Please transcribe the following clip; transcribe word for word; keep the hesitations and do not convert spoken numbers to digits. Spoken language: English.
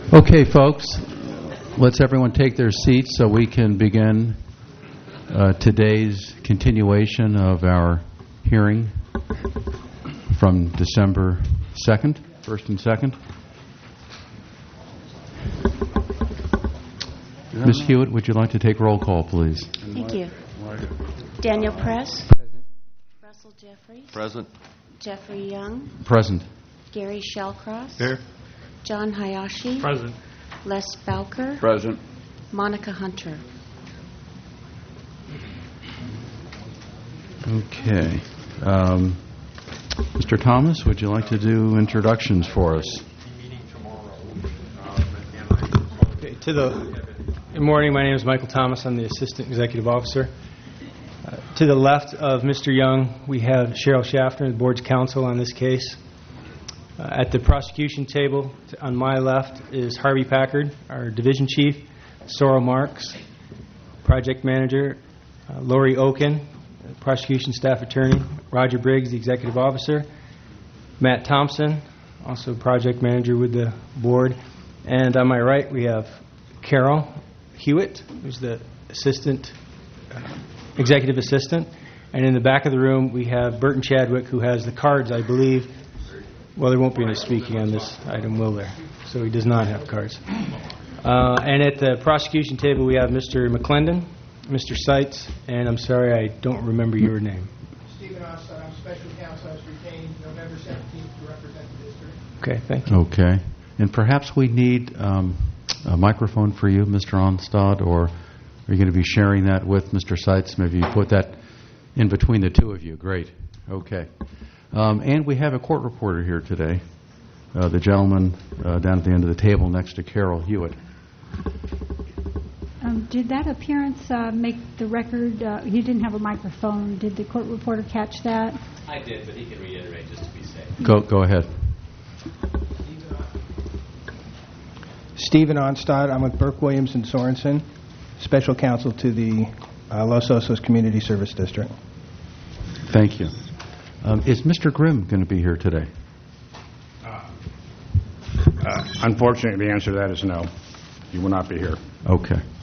Okay, folks, let's everyone take their seats so we can begin uh, today's continuation of our hearing from December second, first and second. Miz Hewitt, would you like to take roll call, please? Thank you. Daniel Press. Present. Russell Jeffries. Present. Jeffrey Young. Present. Gary Shellcross. Here. John Hayashi. Present. Les Bowker. Present. Monica Hunter. Okay. Um, Mister Thomas, would you like to do introductions for us? Okay, to the good morning. My name is Michael Thomas. I'm the Assistant Executive Officer. Uh, to the left of Mister Young, we have Cheryl Schaffner, the Board's counsel on this case. Uh, at the prosecution table, to, on my left, is Harvey Packard, our Division Chief, Sorrel Marks, Project Manager, uh, Lori Oken, Prosecution Staff Attorney, Roger Briggs, the Executive Officer, Matt Thompson, also Project Manager with the Board, and on my right we have Carol Hewitt, who's the Assistant, uh, Executive Assistant, and in the back of the room we have Burton Chadwick, who has the cards, I believe. Well, there won't be any speaking on this item, will there? So he does not have cards. Uh, and at the prosecution table we have Mister McClendon, Mister Seitz, and I'm sorry, I don't remember your name. Stephen Ostad, I'm Special Counsel. I was retained November seventeenth to represent the district. Okay, thank you. Okay. And perhaps we need um, a microphone for you, Mister Onstad, or are you going to be sharing that with Mister Seitz? Maybe you put that in between the two of you. Great. Okay. Um, and we have a court reporter here today, uh, the gentleman uh, down at the end of the table next to Carol Hewitt. Um, did that appearance uh, make the record? Uh, you didn't have a microphone. Did the court reporter catch that? I did, but he can reiterate just to be safe. Go, go ahead. Stephen Onstad, I'm with Burke, Williams, and Sorensen, Special Counsel to the uh, Los Osos Community Service District. Thank you. Um, is Mister Grimm going to be here today? Uh, uh, unfortunately, the answer to that is no. He will not be here. Okay.